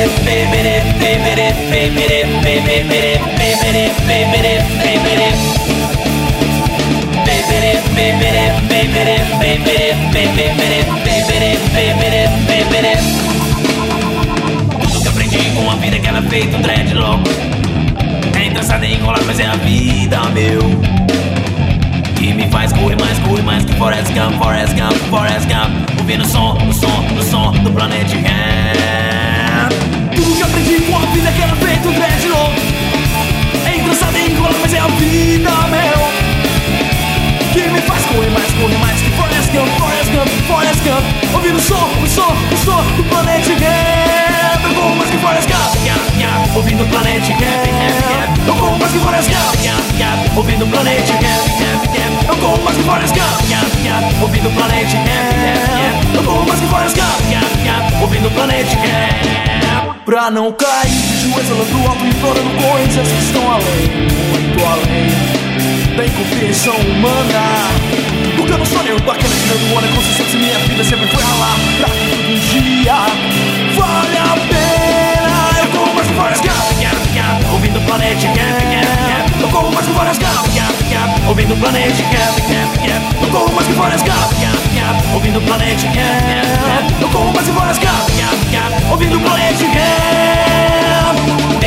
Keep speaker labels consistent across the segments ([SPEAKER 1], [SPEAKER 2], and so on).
[SPEAKER 1] Tudo que aprendi com a vida que era feito um dreadlock. É engraçado e enrolado, mas é a vida, meu, que me faz correr mais que Forrest Gump, Forrest Gump, Forrest Gump. Ouvindo o som do Planet Ramp. Tudo que aprendi com a vida que era feito um dreadlock. É engraçado e enrolado, mas é a vida, meu, que me faz correr mais que Forrest Gump, Forrest Gump, Forrest Gump. Ouvindo o som do Planet Ramp. Eu corro mais que Forrest Gump, ouvindo o Planet Ramp. Eu corro mais que Forrest Gump, ouvindo o Planet Ramp. Eu corro mais que Forrest Gump, ouvindo o Planet Ramp. Eu corro mais que Forrest Gump, ouvindo o Planet Ramp.
[SPEAKER 2] Pra não cair de joelhos lá do alto, implorando coisas que estão além, muito além da incompreensão humana. Porque eu não sou nenhum bacana tirando onda, consciência, minha vida sempre foi ralar pra que todo dia vale a pena. Eu corro mais que Forrest Gump,
[SPEAKER 1] ouvindo o Planet Ramp.
[SPEAKER 2] eu corro mais que Forrest Gump,
[SPEAKER 1] ouvindo o Planet Ramp.
[SPEAKER 2] eu corro mais que Forrest Gump,
[SPEAKER 1] ouvindo o Planet Ramp.
[SPEAKER 2] eu corro mais que Forrest Gump,
[SPEAKER 1] ouvindo o Planet Ramp.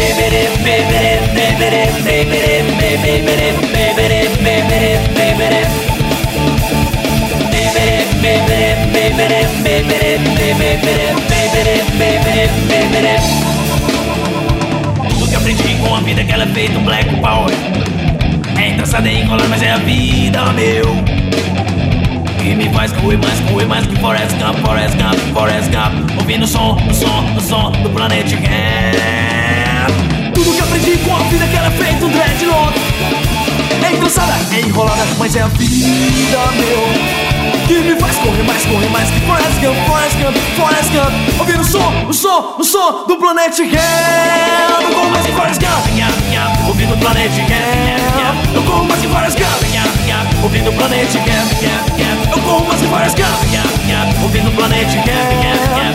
[SPEAKER 1] Tudo que aprendi com a vida que ela é feito um Black Power. É engraçado e enrolado, mas é a vida, meu, que me faz correr mais que Forrest Gump, Forrest Gump, Forrest Gump. Ouvindo o som do Planet Ramp.
[SPEAKER 2] tudo que aprendi com a vida que era feito um dreadlock. É engraçada, é enrolada, mas é a vida, meu, que me faz correr mais que Forrest Gump, Forrest Gump, Forrest Gump. Ouvindo o som do Planet Ramp. Eu corro mais que Forrest Gump,
[SPEAKER 1] ouvindo o Planet Ramp.
[SPEAKER 2] eu corro mais que Forrest Gump,
[SPEAKER 1] ouvindo o Planet Ramp.
[SPEAKER 2] eu corro mais que Forrest Gump,
[SPEAKER 1] ouvindo o Planet Ramp.